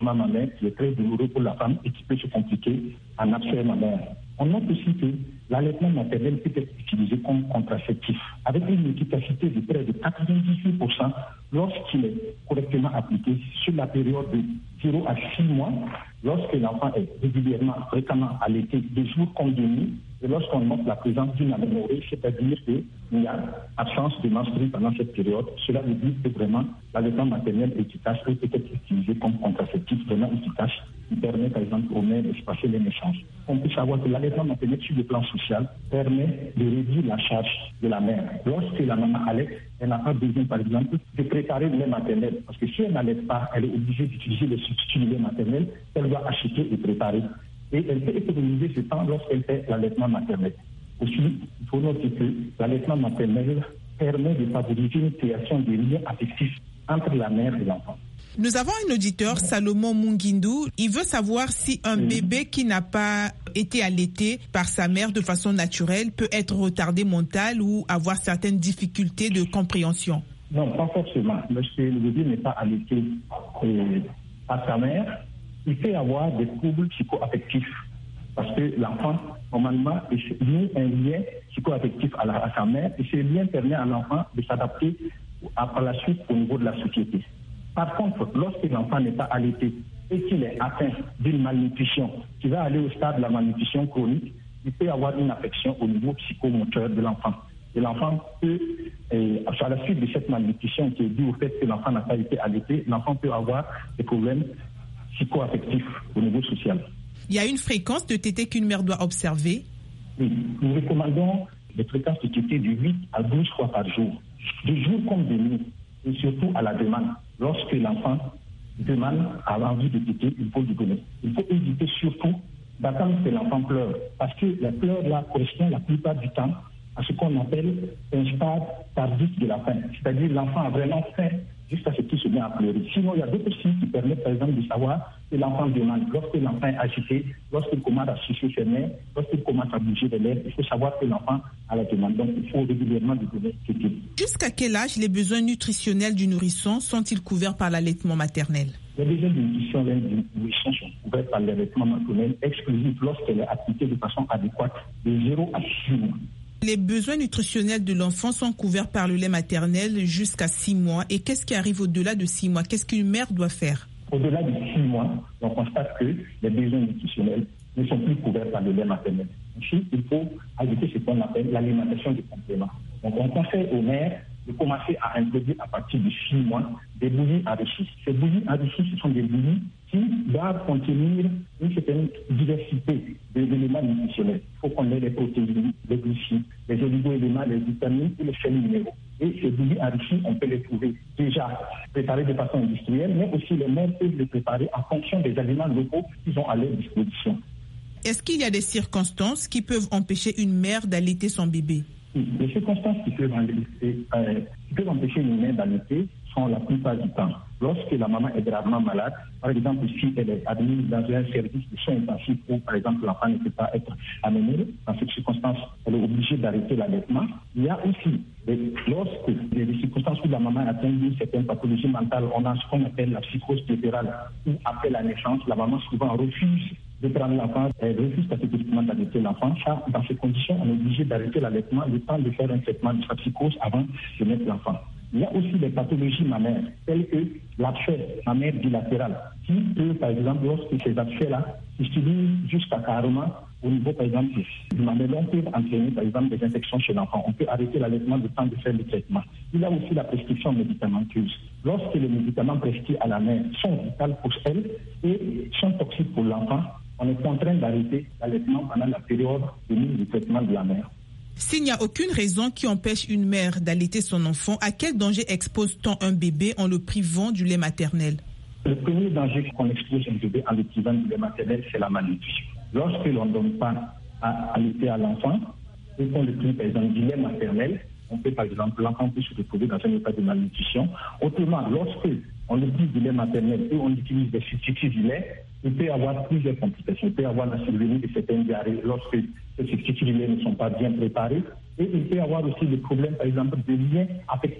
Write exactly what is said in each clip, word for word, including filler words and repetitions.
mammaire qui est très douloureux pour la femme et qui peut se compliquer en abcès mammaire. On note aussi que l'allaitement maternel peut être utilisé comme contraceptif avec une efficacité de près de quatre-vingt-dix-huit pour cent lorsqu'il est correctement appliqué sur la période de zéro à six mois, lorsque l'enfant est régulièrement, fréquemment allaité de jour comme de nuit, et lorsqu'on note la présence d'une aménorrhée, c'est-à-dire qu'il y a absence de menstrues pendant cette période, cela veut dire que vraiment l'allaitement maternel efficace peut être utilisé comme contraceptif vraiment efficace qui permet par exemple aux mères d'espacer les naissances. On peut savoir que l'allaitement maternel sur le plan social permet de réduire la charge de la mère. Lorsque la maman allaite, elle n'a pas besoin par exemple de préparer le lait maternel parce que si elle n'allaite pas, elle est obligée d'utiliser le substitut du lait maternel qu'elle doit acheter et préparer. Et elle peut économiser ce temps lorsqu'elle fait l'allaitement maternel. Aussi, il faut noter que l'allaitement maternel permet de favoriser une création de liens affectifs entre la mère et l'enfant. Nous avons un auditeur, Salomon Mungindou. Il veut savoir si un oui. bébé qui n'a pas été allaité par sa mère de façon naturelle peut être retardé mental ou avoir certaines difficultés de compréhension. Non, pas forcément. Lorsque le bébé n'est pas allaité euh, par sa mère, il peut y avoir des troubles psycho-affectifs parce que l'enfant, normalement, il a un lien psycho-affectif à, la, à sa mère et ce lien permet à l'enfant de s'adapter à, par la suite au niveau de la société. Par contre, lorsque l'enfant n'est pas allaité et qu'il est atteint d'une malnutrition, qui va aller au stade de la malnutrition chronique, il peut y avoir une affection au niveau psychomoteur de l'enfant. Et l'enfant peut, euh, à la suite de cette malnutrition qui est due au fait que l'enfant n'a pas été allaité, l'enfant peut avoir des problèmes psycho-affectifs au niveau social. Il y a une fréquence de tétée qu'une mère doit observer? Oui, nous recommandons des fréquences de tétée de huit à douze fois par jour, de jour comme de nuit, et surtout à la demande. Lorsque l'enfant demande, a envie de téter, il faut lui donner. Il faut éviter surtout d'attendre que l'enfant pleure, parce que les pleurs là correspondent la plupart du temps à ce qu'on appelle un stade tardif de la faim. C'est-à-dire l'enfant a vraiment faim jusqu'à ce qu'il se met à pleurer. Sinon, il y a d'autres signes qui permettent, par exemple, de savoir que l'enfant demande. Lorsque l'enfant est agité, lorsqu'il commence à sucer ses mains, lorsqu'il commence à bouger les lèvres, il faut savoir que l'enfant a la demande. Donc, il faut régulièrement lui donner ce qu'il. Jusqu'à quel âge les besoins nutritionnels du nourrisson sont-ils couverts par l'allaitement maternel? Les besoins nutritionnels du nourrisson sont couverts par l'allaitement maternel exclusif lorsqu'elle est appliquée de façon adéquate de zéro à six mois. Les besoins nutritionnels de l'enfant sont couverts par le lait maternel jusqu'à six mois. Et qu'est-ce qui arrive au-delà de six mois? Qu'est-ce qu'une mère doit faire? Au-delà de six mois, on constate que les besoins nutritionnels ne sont plus couverts par le lait maternel. Ensuite, il faut ajouter ce qu'on appelle l'alimentation de complément. Donc, on conseille aux mères de commencer à introduire à partir de six mois des bouillies enrichies. Ces bouillies enrichies, ce sont des bouillies qui doivent contenir une certaine diversité d'éléments nutritionnels. Il faut qu'on ait les protéines, les glucides, les oligo-éléments, les vitamines et les sels minéraux. Et ces bouillies enrichies, on peut les trouver déjà préparées de façon industrielle, mais aussi les mères peuvent les préparer en fonction des aliments locaux qu'ils ont à leur disposition. Est-ce qu'il y a des circonstances qui peuvent empêcher une mère d'allaiter son bébé? Oui, les circonstances qui peuvent, euh, qui peuvent empêcher une mère d'allaiter sont la plupart du temps. Lorsque la maman est gravement malade, par exemple si elle est admise dans un service de soins intensifs où par exemple l'enfant ne peut pas être amené, dans cette circonstance, elle est obligée d'arrêter l'allaitement. Il y a aussi, des, lorsque il y a des circonstances où la maman atteint une certaine pathologie mentale, on a ce qu'on appelle la psychose puérpérale, où après la naissance, la maman souvent refuse de prendre l'enfant, elle refuse catégoriquement d'allaiter l'enfant. Ça, dans ces conditions, on est obligé d'arrêter l'allaitement, le temps de faire un traitement de sa psychose avant de mettre l'enfant. Il y a aussi des pathologies mammaires, telles que l'abcès mammaire bilatéral, qui peut, par exemple, lorsque ces abcès-là s'utilisent jusqu'à carrément au niveau, par exemple, du mamelon, peuvent entraîner, par exemple, des infections chez l'enfant. On peut arrêter l'allaitement le temps de faire le traitement. Il y a aussi la prescription médicamenteuse. Lorsque les médicaments prescrits à la mère sont vitaux pour elle et sont toxiques pour l'enfant, on est contraint d'arrêter l'allaitement pendant la période de mise de traitement de la mère. S'il n'y a aucune raison qui empêche une mère d'allaiter son enfant, à quel danger expose-t-on un bébé en le privant du lait maternel? Le premier danger qu'on expose un bébé en le privant du lait maternel, c'est la malnutrition. Lorsque l'on ne donne pas à allaiter à l'enfant, et qu'on le prive par exemple du lait maternel, on peut par exemple, l'enfant peut se retrouver dans un état de malnutrition. Autrement, lorsque on le prive du lait maternel et on utilise des substituts du lait, il peut y avoir plusieurs complications. Il peut y avoir la survenue de certaines diarrhées lorsque ces substituts du lait ne sont pas bien préparés. Et il peut y avoir aussi des problèmes, par exemple, de liens affectifs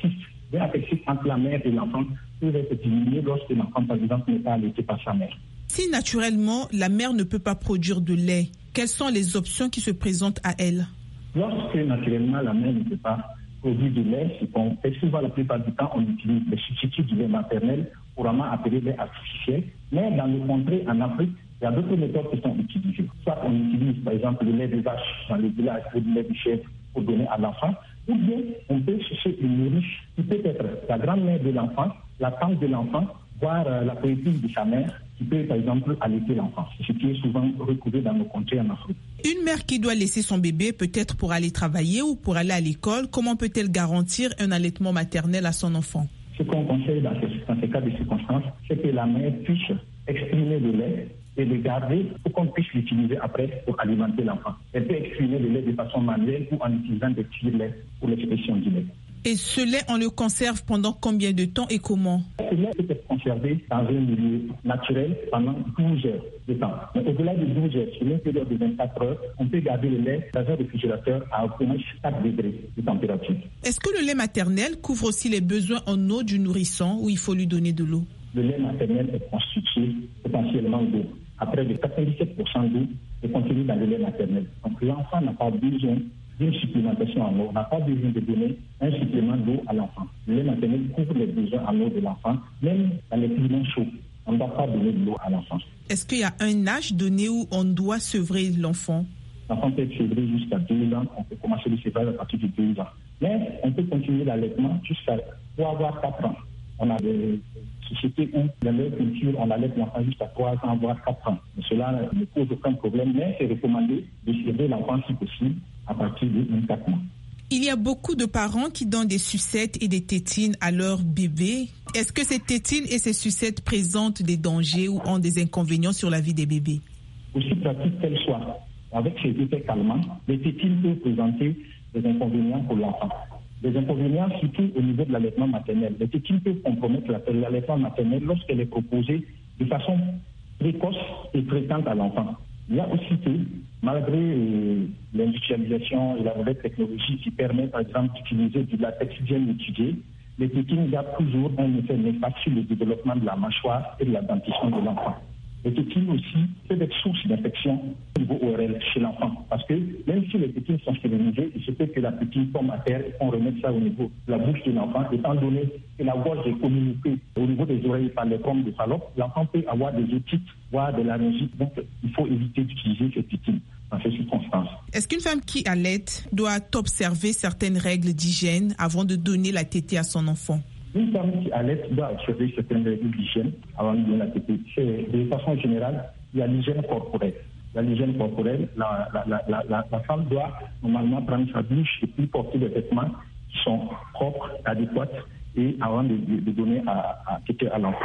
liens affectifs entre la mère et l'enfant peuvent être diminués lorsque l'enfant, par exemple, n'est pas allaité par sa mère. Si naturellement, la mère ne peut pas produire de lait, quelles sont les options qui se présentent à elle? Lorsque naturellement, la mère ne peut pas produire du lait, c'est qu'on fait souvent la plupart du temps, on utilise les substituts du lait maternel, couramment appelé lait artificiel. Mais dans le contrées en Afrique, il y a d'autres méthodes qui sont utilisées. Soit on utilise par exemple le lait de vache dans le village ou le lait de chèvre pour donner à l'enfant, ou bien on peut chercher une nourrice qui peut être la grand-mère de l'enfant, la tante de l'enfant, voire euh, la coépouse de sa mère, qui peut par exemple allaiter l'enfant, ce qui est souvent retrouvé dans nos contrées en Afrique. Une mère qui doit laisser son bébé peut-être pour aller travailler ou pour aller à l'école, comment peut-elle garantir un allaitement maternel à son enfant? Ce qu'on conseille dans ces, dans ces cas de circonstances, c'est que la mère puisse exprimer le lait et le garder pour qu'on puisse l'utiliser après pour alimenter l'enfant. Elle peut exprimer le lait de façon manuelle ou en utilisant des petits laits pour l'expression du lait. Et ce lait, on le conserve pendant combien de temps et comment? Ce lait peut être conservé dans un milieu naturel pendant douze heures de temps. Mais au-delà de douze heures, sur une période de vingt-quatre heures, on peut garder le lait dans un réfrigérateur à au moins quatre degrés de température. Est-ce que le lait maternel couvre aussi les besoins en eau du nourrisson ou il faut lui donner de l'eau? Le lait maternel est constitué potentiellement d'eau. À près de quatre-vingt-dix-sept pour cent d'eau est contenue dans le lait maternel. Donc l'enfant n'a pas besoin d'une supplémentation en eau, on n'a pas besoin de donner un supplément d'eau à l'enfant. Le lait maternel couvre les besoins en eau de l'enfant, même dans les climats chauds. On ne doit pas donner de l'eau à l'enfant. Est-ce qu'il y a un âge donné où on doit sevrer l'enfant? L'enfant peut être sevré jusqu'à deux ans, on peut commencer le sevrage à partir de deux ans. Mais on peut continuer l'allaitement jusqu'à trois voire quatre ans. On a des sociétés où, dans leur culture, on allait l'enfant jusqu'à trois ans, voire quatre ans. Mais cela ne pose aucun problème, mais c'est recommandé de servir l'enfant si possible à partir de vingt-quatre mois. Il y a beaucoup de parents qui donnent des sucettes et des tétines à leur bébé. Est-ce que ces tétines et ces sucettes présentent des dangers ou ont des inconvénients sur la vie des bébés? Aussi pratique qu'elles soient, avec ces effets calmants, les tétines peuvent présenter des inconvénients pour l'enfant. Des inconvénients surtout au niveau de l'allaitement maternel. Les tétines peuvent compromettre l'allaitement maternel lorsqu'elle est proposée de façon précoce et fréquente à l'enfant. Il y a aussi que, malgré euh, l'industrialisation et la nouvelle technologie qui permet par exemple d'utiliser du latex bien étudié, les tétines gardent toujours un effet néfaste sur le développement de la mâchoire et de la dentition de l'enfant. Les tétines aussi peuvent être source d'infection au niveau O R L chez l'enfant. Parce que même si les tétines sont stérilisées, il se peut que la tétine tombe à terre et qu'on remette ça au niveau de la bouche de l'enfant. Étant donné que la gorge est communiquée au niveau des oreilles par les pommes de Fallope, l'enfant peut avoir des otites, voire de laryngite. Donc il faut éviter d'utiliser ces tétines dans ces circonstances. Est-ce qu'une femme qui allaite doit observer certaines règles d'hygiène avant de donner la tétée à son enfant? Une femme qui allaite doit observer certaines règles d'hygiène avant de donner la tétée. De façon générale, il y a l'hygiène corporelle. Il y a l'hygiène corporelle, la, la, la, la, la, la femme doit normalement prendre sa douche et puis porter des vêtements qui sont propres, adéquats, et avant de, de, de donner à, à téter à l'enfant.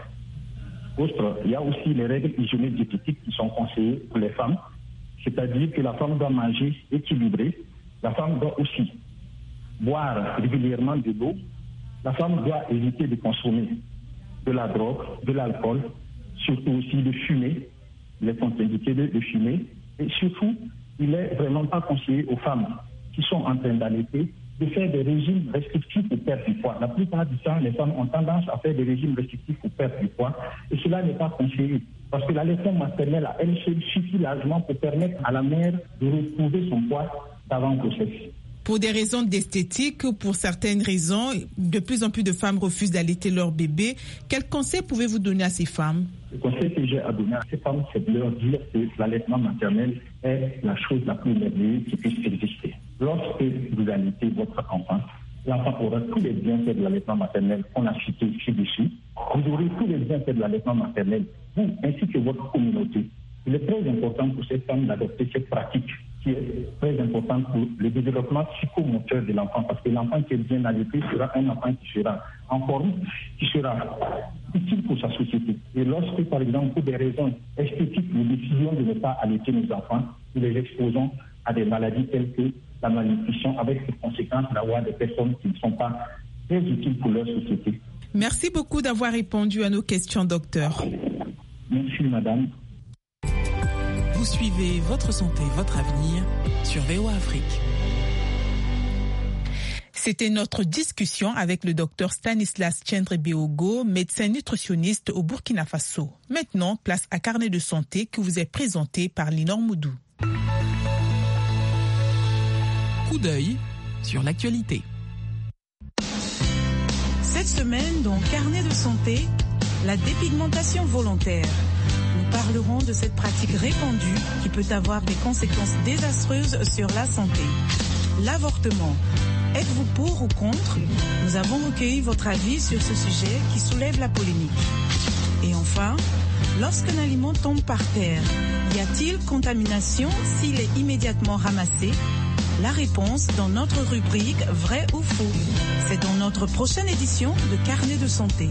Autre, il y a aussi les règles hygiéniques diététiques qui sont conseillées pour les femmes, c'est-à-dire que la femme doit manger équilibré, la femme doit aussi boire régulièrement de l'eau. La femme doit éviter de consommer de la drogue, de l'alcool, surtout aussi de fumer, les contre-indiqués de, de fumer. Et surtout, il n'est vraiment pas conseillé aux femmes qui sont en train d'allaiter de faire des régimes restrictifs pour perdre du poids. La plupart du temps, les femmes ont tendance à faire des régimes restrictifs pour perdre du poids et cela n'est pas conseillé. Parce que l'allaitement maternel à elle seule suffit largement pour permettre à la mère de retrouver son poids d'avant grossesse. Pour des raisons d'esthétique ou pour certaines raisons, de plus en plus de femmes refusent d'allaiter leur bébé. Quel conseil pouvez-vous donner à ces femmes? Le conseil que j'ai à donner à ces femmes, c'est de leur dire que l'allaitement maternel est la chose la plus merveilleuse qui puisse exister. Lorsque vous allaitez votre enfant, l'enfant aura tous les bienfaits de l'allaitement maternel qu'on a cités ci-dessus. Vous aurez tous les bienfaits de l'allaitement maternel, vous ainsi que votre communauté. Il est très important pour ces femmes d'adopter cette pratique qui est très importante pour le développement psychomoteur de l'enfant, parce que l'enfant qui est bien allaité sera un enfant qui sera en forme, qui sera utile pour sa société. Et lorsque, par exemple, pour des raisons esthétiques, nous décidons de ne pas allaiter nos enfants, nous les exposons à des maladies telles que la malnutrition, avec les conséquences d'avoir des personnes qui ne sont pas très utiles pour leur société. Merci beaucoup d'avoir répondu à nos questions, docteur. Merci, madame. Vous suivez Votre Santé, Votre Avenir sur V O A Afrique. C'était notre discussion avec le docteur Stanislas Tchendre-Béogo, médecin nutritionniste au Burkina Faso. Maintenant, place à Carnet de santé qui vous est présenté par Linor Moudou. Coup d'œil sur l'actualité. Cette semaine, dans Carnet de santé, la dépigmentation volontaire. Nous parlerons de cette pratique répandue qui peut avoir des conséquences désastreuses sur la santé. L'avortement. Êtes-vous pour ou contre? Nous avons recueilli votre avis sur ce sujet qui soulève la polémique. Et enfin, lorsqu'un aliment tombe par terre, y a-t-il contamination s'il est immédiatement ramassé? La réponse dans notre rubrique Vrai ou faux. C'est dans notre prochaine édition de Carnet de santé.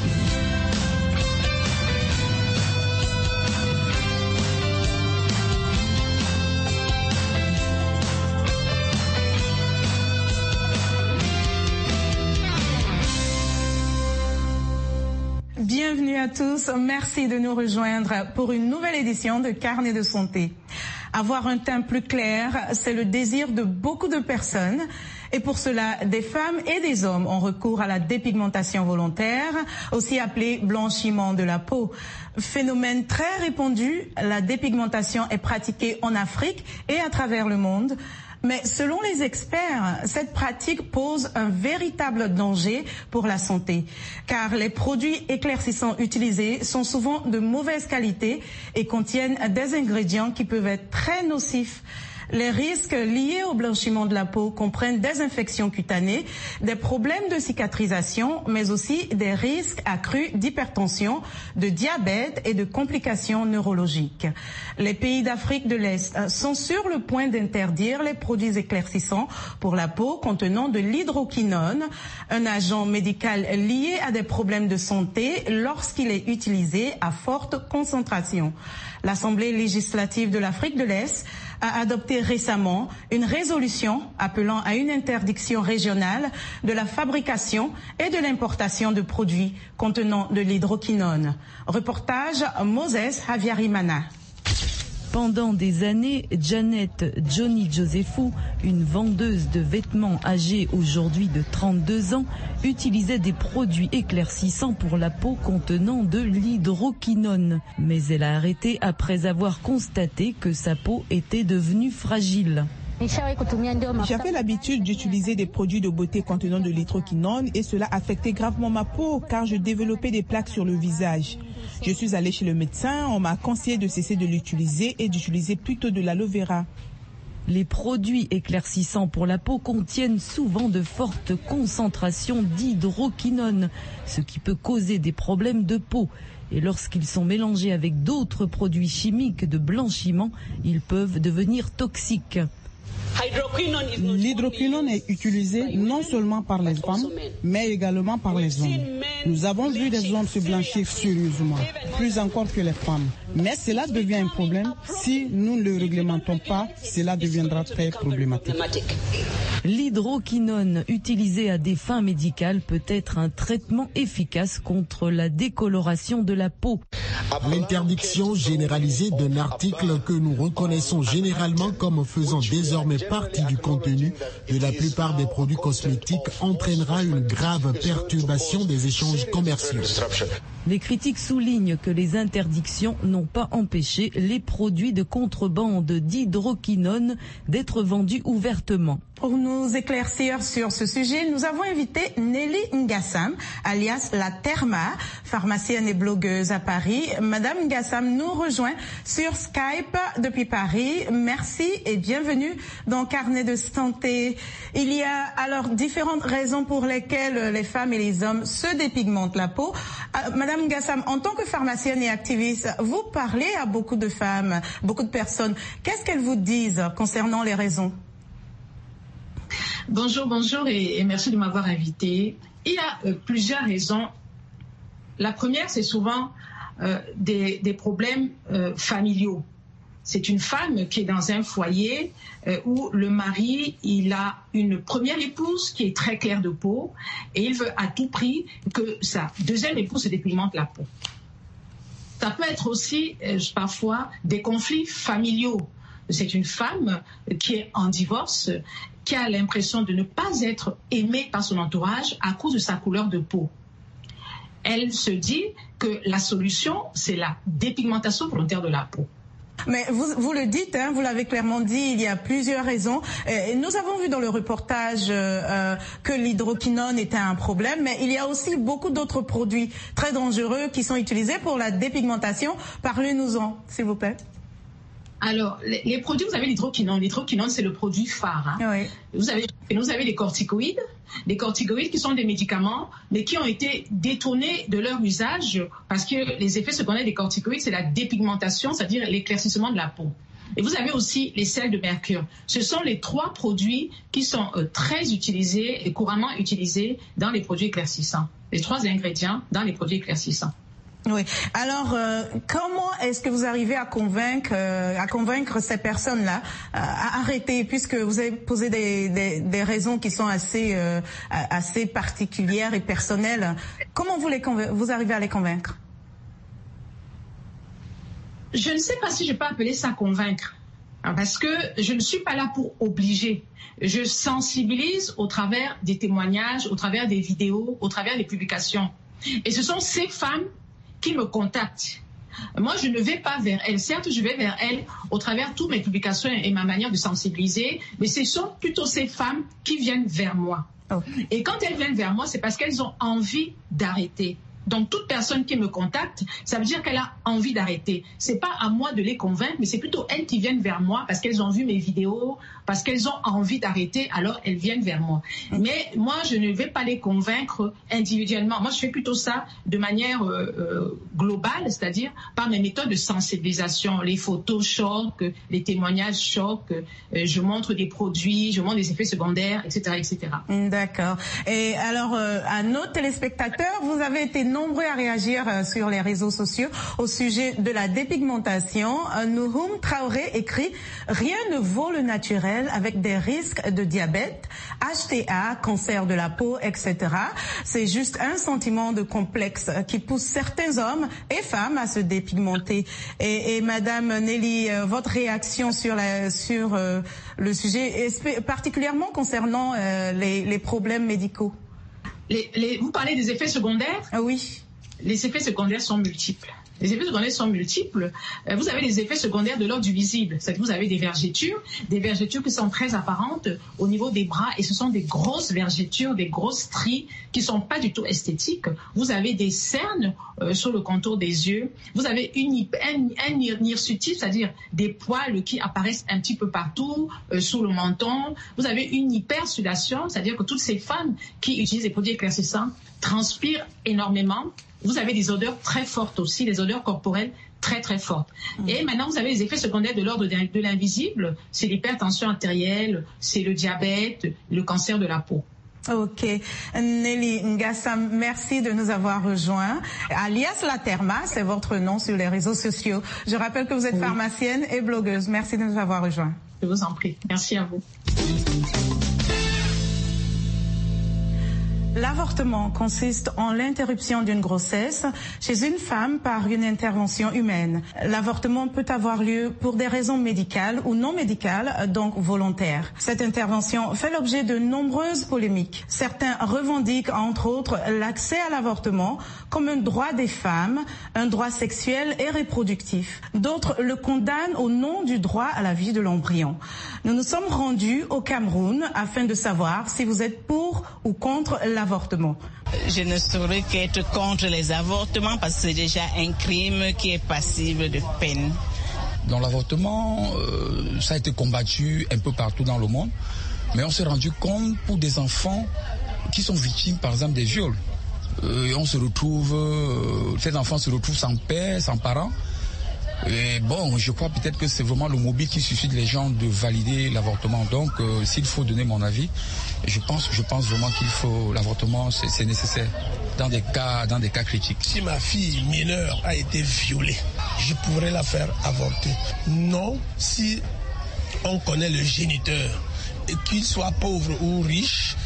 Bienvenue à tous, merci de nous rejoindre pour une nouvelle édition de Carnet de santé. Avoir un teint plus clair, c'est le désir de beaucoup de personnes. Et pour cela, des femmes et des hommes ont recours à la dépigmentation volontaire, aussi appelée blanchiment de la peau. Phénomène très répandu, la dépigmentation est pratiquée en Afrique et à travers le monde. Mais selon les experts, cette pratique pose un véritable danger pour la santé, car les produits éclaircissants utilisés sont souvent de mauvaise qualité et contiennent des ingrédients qui peuvent être très nocifs. Les risques liés au blanchiment de la peau comprennent des infections cutanées, des problèmes de cicatrisation, mais aussi des risques accrus d'hypertension, de diabète et de complications neurologiques. Les pays d'Afrique de l'Est sont sur le point d'interdire les produits éclaircissants pour la peau contenant de l'hydroquinone, un agent médical lié à des problèmes de santé lorsqu'il est utilisé à forte concentration. L'Assemblée législative de l'Afrique de l'Est a adopté récemment une résolution appelant à une interdiction régionale de la fabrication et de l'importation de produits contenant de l'hydroquinone. Reportage Moses Haviarimana. Pendant des années, Janet Johnny Josephou, une vendeuse de vêtements âgée aujourd'hui de trente-deux ans, utilisait des produits éclaircissants pour la peau contenant de l'hydroquinone. Mais elle a arrêté après avoir constaté que sa peau était devenue fragile. J'avais l'habitude d'utiliser des produits de beauté contenant de l'hydroquinone et cela affectait gravement ma peau car je développais des plaques sur le visage. Je suis allée chez le médecin, on m'a conseillé de cesser de l'utiliser et d'utiliser plutôt de l'aloe vera. Les produits éclaircissants pour la peau contiennent souvent de fortes concentrations d'hydroquinone, ce qui peut causer des problèmes de peau. Et lorsqu'ils sont mélangés avec d'autres produits chimiques de blanchiment, ils peuvent devenir toxiques. L'hydroquinone est utilisé non seulement par les femmes, mais également par les hommes. Nous avons vu des hommes se blanchir sérieusement, plus encore que les femmes. Mais cela devient un problème. Si nous ne le réglementons pas, cela deviendra très problématique. L'hydroquinone utilisée à des fins médicales peut être un traitement efficace contre la décoloration de la peau. L'interdiction généralisée d'un article que nous reconnaissons généralement comme faisant désormais partie du contenu de la plupart des produits cosmétiques entraînera une grave perturbation des échanges commerciaux. Les critiques soulignent que les interdictions n'ont pas empêché les produits de contrebande d'hydroquinone d'être vendus ouvertement. Pour nous éclaircir sur ce sujet, nous avons invité Nelly Ngassam, alias La Therma, pharmacienne et blogueuse à Paris. Madame Ngassam nous rejoint sur Skype depuis Paris. Merci et bienvenue dans Carnet de santé. Il y a alors différentes raisons pour lesquelles les femmes et les hommes se dépigmentent la peau. Madame Ngassam, en tant que pharmacienne et activiste, vous parlez à beaucoup de femmes, beaucoup de personnes. Qu'est-ce qu'elles vous disent concernant les raisons ? Bonjour, bonjour et, et merci de m'avoir invité. Il y a euh, plusieurs raisons. La première, c'est souvent euh, des, des problèmes euh, familiaux. C'est une femme qui est dans un foyer euh, où le mari, il a une première épouse qui est très claire de peau et il veut à tout prix que sa deuxième épouse se dépigmente la peau. Ça peut être aussi euh, parfois des conflits familiaux. C'est une femme qui est en divorce qui a l'impression de ne pas être aimée par son entourage à cause de sa couleur de peau. Elle se dit que la solution, c'est la dépigmentation volontaire de la peau. Mais vous, vous le dites, hein, vous l'avez clairement dit, il y a plusieurs raisons. Et nous avons vu dans le reportage euh, que l'hydroquinone était un problème, mais il y a aussi beaucoup d'autres produits très dangereux qui sont utilisés pour la dépigmentation. Parlez-nous-en, s'il vous plaît. Alors, les, les produits, vous avez l'hydroquinone. L'hydroquinone, c'est le produit phare. Hein. Oui. Vous avez, vous avez les corticoïdes, les corticoïdes qui sont des médicaments, mais qui ont été détournés de leur usage parce que les effets secondaires des corticoïdes, c'est la dépigmentation, c'est-à-dire l'éclaircissement de la peau. Et vous avez aussi les sels de mercure. Ce sont les trois produits qui sont euh, très utilisés et couramment utilisés dans les produits éclaircissants. Les trois ingrédients dans les produits éclaircissants. Oui. Alors, euh, comment est-ce que vous arrivez à convaincre, euh, à convaincre ces personnes-là euh, à arrêter, puisque vous avez posé des, des, des raisons qui sont assez, euh, assez particulières et personnelles. Comment vous les convain- vous arrivez à les convaincre? Je ne sais pas si je peux appeler ça convaincre, parce que je ne suis pas là pour obliger. Je sensibilise au travers des témoignages, au travers des vidéos, au travers des publications. Et ce sont ces femmes qui me contactent. Moi, je ne vais pas vers elles. Certes, je vais vers elles au travers de toutes mes publications et ma manière de sensibiliser, mais ce sont plutôt ces femmes qui viennent vers moi. Oh. Et quand elles viennent vers moi, c'est parce qu'elles ont envie d'arrêter. Donc, toute personne qui me contacte, ça veut dire qu'elle a envie d'arrêter. C'est pas à moi de les convaincre, mais c'est plutôt elles qui viennent vers moi parce qu'elles ont vu mes vidéos, parce qu'elles ont envie d'arrêter, alors elles viennent vers moi. Mais moi, je ne vais pas les convaincre individuellement. Moi, je fais plutôt ça de manière euh, euh, globale, c'est-à-dire par mes méthodes de sensibilisation. Les photos choquent, les témoignages choquent, euh, je montre des produits, je montre des effets secondaires, et cetera, et cetera. D'accord. Et alors, euh, à nos téléspectateurs, vous avez été nombreux à réagir euh, sur les réseaux sociaux au sujet de la dépigmentation. Euh, Nouhoum Traoré écrit « Rien ne vaut le naturel avec des risques de diabète, H T A, cancer de la peau, et cetera. C'est juste un sentiment de complexe qui pousse certains hommes et femmes à se dépigmenter. » Et, et Madame Nelly, euh, votre réaction sur, la, sur euh, le sujet, particulièrement concernant euh, les, les problèmes médicaux? Les, les, vous parlez des effets secondaires? Ah oui. Les effets secondaires sont multiples. Les effets secondaires sont multiples. Vous avez les effets secondaires de l'ordre du visible. C'est-à-dire que vous avez des vergetures, des vergetures qui sont très apparentes au niveau des bras et ce sont des grosses vergetures, des grosses stries qui sont pas du tout esthétiques. Vous avez des cernes euh, sur le contour des yeux. Vous avez une, un, un hirsutite, c'est-à-dire des poils qui apparaissent un petit peu partout euh, sous le menton. Vous avez une hypersudation, c'est-à-dire que toutes ces femmes qui utilisent des produits éclaircissants transpirent énormément. Vous avez des odeurs très fortes aussi, des odeurs corporelles très très fortes. Mmh. Et maintenant, vous avez les effets secondaires de l'ordre de l'invisible. C'est l'hypertension artérielle, c'est le diabète, le cancer de la peau. Ok. Nelly Ngassam, merci de nous avoir rejoints. Alias La Therma, c'est votre nom sur les réseaux sociaux. Je rappelle que vous êtes oui. pharmacienne et blogueuse. Merci de nous avoir rejoints. Je vous en prie. Merci à vous. L'avortement consiste en l'interruption d'une grossesse chez une femme par une intervention humaine. L'avortement peut avoir lieu pour des raisons médicales ou non médicales, donc volontaires. Cette intervention fait l'objet de nombreuses polémiques. Certains revendiquent entre autres l'accès à l'avortement comme un droit des femmes, un droit sexuel et reproductif. D'autres le condamnent au nom du droit à la vie de l'embryon. Nous nous sommes rendus au Cameroun afin de savoir si vous êtes pour ou contre l'avortement. Avortement. Je ne saurais qu'être contre les avortements parce que c'est déjà un crime qui est passible de peine. Dans l'avortement, euh, ça a été combattu un peu partout dans le monde, mais on s'est rendu compte pour des enfants qui sont victimes par exemple des viols. Euh, on se retrouve, euh, ces enfants se retrouvent sans père, sans parents. Et bon, je crois peut-être que c'est vraiment le mobile qui suscite les gens de valider l'avortement. Donc, euh, s'il faut donner mon avis, je pense, je pense vraiment qu'il faut l'avortement, c'est, c'est nécessaire dans des cas, dans des cas critiques. Si ma fille mineure a été violée, je pourrais la faire avorter. Non, si on connaît le géniteur, et qu'il soit pauvre ou riche,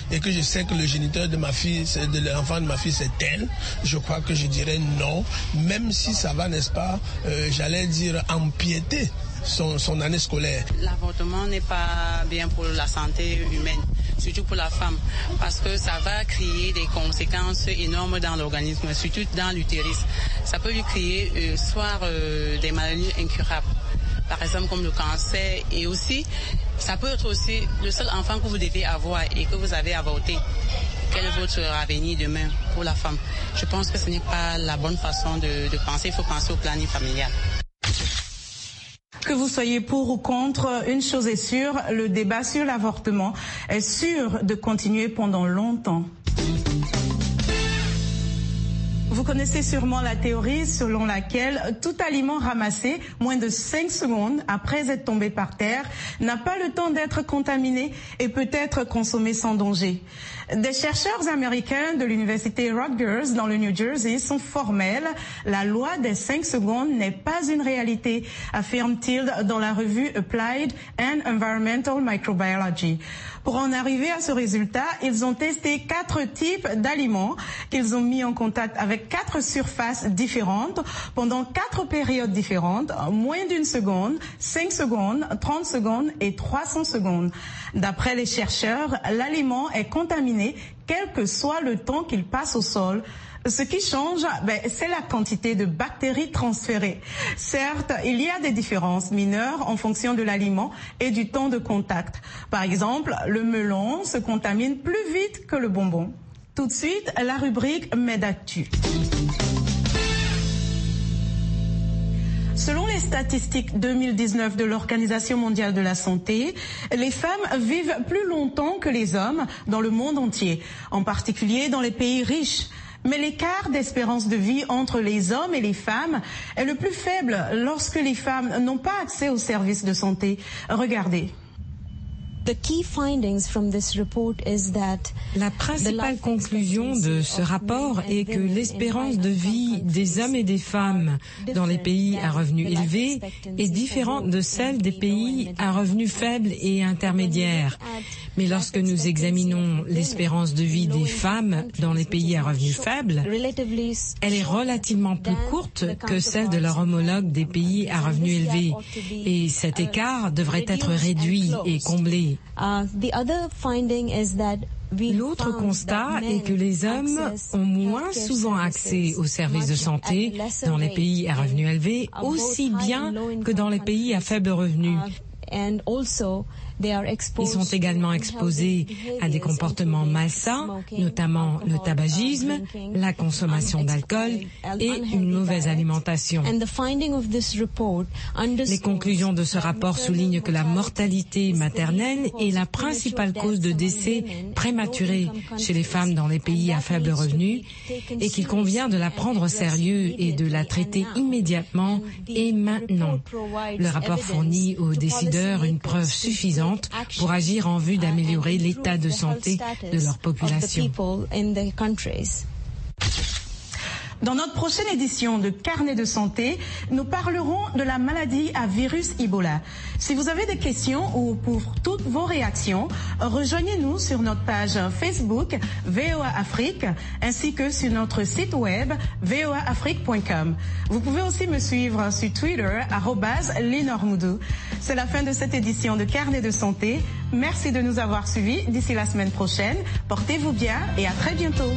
et que je sais que le géniteur de ma fille, de l'enfant de ma fille, c'est elle, je crois que je dirais non, même si ça va, n'est-ce pas, euh, j'allais dire empiéter son, son année scolaire. L'avortement n'est pas bien pour la santé humaine, surtout pour la femme, parce que ça va créer des conséquences énormes dans l'organisme, surtout dans l'utérus. Ça peut lui créer euh, soit euh, des maladies incurables, par exemple comme le cancer, et aussi, ça peut être aussi le seul enfant que vous devez avoir et que vous avez avorté. Quel est votre avenir demain pour la femme? Je pense que ce n'est pas la bonne façon de, de penser, il faut penser au planning familial. Que vous soyez pour ou contre, une chose est sûre, le débat sur l'avortement est sûr de continuer pendant longtemps. Vous connaissez sûrement la théorie selon laquelle tout aliment ramassé moins de cinq secondes après être tombé par terre n'a pas le temps d'être contaminé et peut être consommé sans danger. Des chercheurs américains de l'université Rutgers dans le New Jersey sont formels. La loi des cinq secondes n'est pas une réalité, affirme-t-il dans la revue Applied and Environmental Microbiology. Pour en arriver à ce résultat, ils ont testé quatre types d'aliments qu'ils ont mis en contact avec quatre surfaces différentes pendant quatre périodes différentes, moins d'une seconde, cinq secondes, trente secondes et trois cents secondes. D'après les chercheurs, l'aliment est contaminé quel que soit le temps qu'il passe au sol. Ce qui change, ben, c'est la quantité de bactéries transférées. Certes, il y a des différences mineures en fonction de l'aliment et du temps de contact. Par exemple, le melon se contamine plus vite que le bonbon. Tout de suite, la rubrique Medactu. Selon les statistiques deux mille dix-neuf de l'Organisation mondiale de la santé, les femmes vivent plus longtemps que les hommes dans le monde entier, en particulier dans les pays riches. Mais l'écart d'espérance de vie entre les hommes et les femmes est le plus faible lorsque les femmes n'ont pas accès aux services de santé. Regardez. La principale conclusion de ce rapport est que l'espérance de vie des hommes et des femmes dans les pays à revenus élevés est différente de celle des pays à revenus faibles et intermédiaires. Mais lorsque nous examinons l'espérance de vie des femmes dans les pays à revenus faibles, elle est relativement plus courte que celle de leurs homologues des pays à revenus élevés. Et cet écart devrait être réduit et comblé. L'autre constat est que les hommes ont moins souvent accès aux services de santé dans les pays à revenus élevés, aussi bien que dans les pays à faible revenu. Ils sont également exposés à des comportements malsains, notamment le tabagisme, la consommation d'alcool et une mauvaise alimentation. Les conclusions de ce rapport soulignent que la mortalité maternelle est la principale cause de décès prématurés chez les femmes dans les pays à faible revenu et qu'il convient de la prendre au sérieux et de la traiter immédiatement et maintenant. Le rapport fournit aux décideurs une preuve suffisante pour agir en vue d'améliorer l'état de santé de leur population. Dans notre prochaine édition de Carnet de santé, nous parlerons de la maladie à virus Ebola. Si vous avez des questions ou pour toutes vos réactions, rejoignez-nous sur notre page Facebook V O A Afrique ainsi que sur notre site web v o a afrique point com. Vous pouvez aussi me suivre sur Twitter arobase Linormoudou. C'est la fin de cette édition de Carnet de santé. Merci de nous avoir suivis. D'ici la semaine prochaine, portez-vous bien et à très bientôt.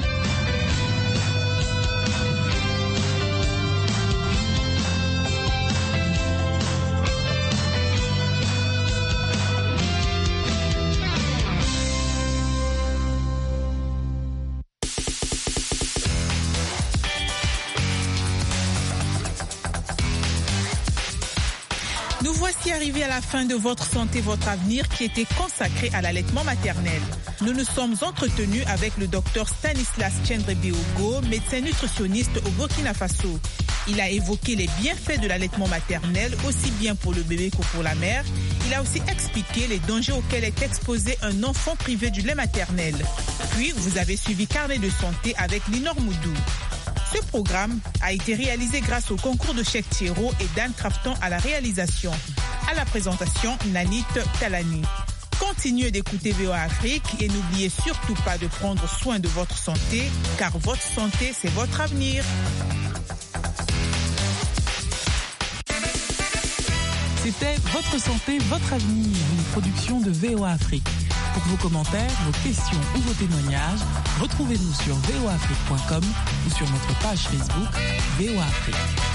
Nous voici arrivés à la fin de Votre Santé, Votre Avenir qui était consacré à l'allaitement maternel. Nous nous sommes entretenus avec le docteur Stanislas Tchendrebeogo, médecin nutritionniste au Burkina Faso. Il a évoqué les bienfaits de l'allaitement maternel, aussi bien pour le bébé que pour la mère. Il a aussi expliqué les dangers auxquels est exposé un enfant privé du lait maternel. Puis, vous avez suivi Carnet de santé avec Linormoudou. Ce programme a été réalisé grâce au concours de Cheikh Thiero et Dan Crafton à la réalisation. À la présentation, Nanit Talani. Continuez d'écouter V O A Afrique et n'oubliez surtout pas de prendre soin de votre santé, car votre santé, c'est votre avenir. C'était Votre santé, votre avenir, une production de V O A Afrique. Pour vos commentaires, vos questions ou vos témoignages, retrouvez-nous sur v o afrique point com ou sur notre page Facebook V O A Afrique.